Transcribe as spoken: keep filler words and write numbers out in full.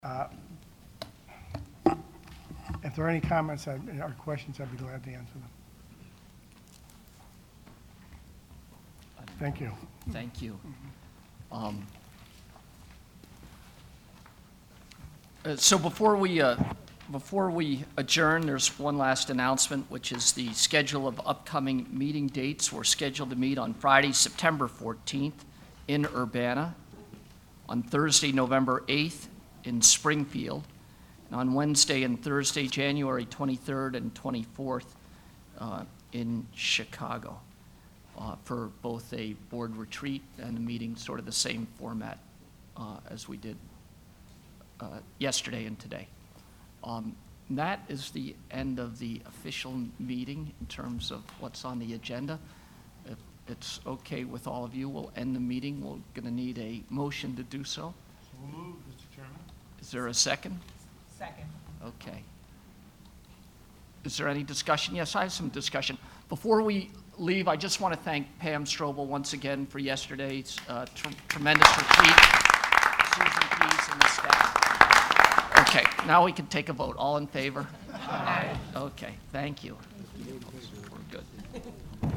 Uh, If there are any comments I'd- or questions, I'd be glad to answer them. Thank you. Thank you. Um, uh, So before we, uh, before we adjourn, there's one last announcement, which is the schedule of upcoming meeting dates. We're scheduled to meet on Friday, September fourteenth in Urbana, on Thursday, November eighth in Springfield, and on Wednesday and Thursday, January twenty-third and twenty-fourth uh, in Chicago, uh, for both a board retreat and a meeting, sort of the same format uh, as we did uh, yesterday and today. Um, and that is the end of the official meeting in terms of what's on the agenda. If it's okay with all of you, we'll end the meeting. We're going to need a motion to do so. So moved, Mister Chairman. Is there a second? Second. Okay. Is there any discussion? Yes, I have some discussion. Before we leave, I just want to thank Pam Strobel once again for yesterday's uh, tr- tremendous retreat, Susan Pease and the staff. Okay, now we can take a vote. All in favor? Aye. Okay, thank you. We're good.